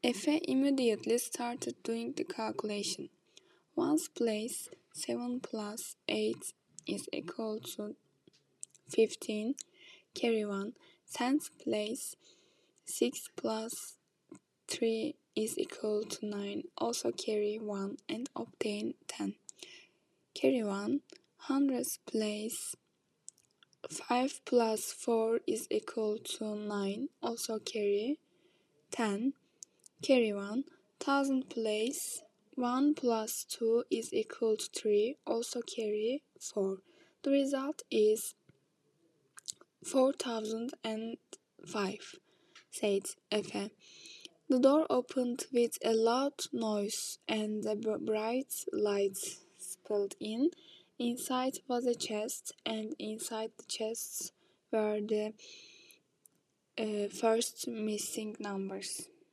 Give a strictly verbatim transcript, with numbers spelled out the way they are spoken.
Efe immediately started doing the calculation. Ones place seven plus eight is equal to fifteen. Carry one. Tens place six plus three is equal to nine. Also carry one and obtain ten. Carry one. Hundreds place five plus four is equal to nine. Also carry ten. Carry one. Thousand place one plus two is equal to three. Also carry four. The result is four thousand five, said Efe. The door opened with a loud noise and a bright light spilled in. Inside was a chest, and inside the chests were the uh, first missing numbers.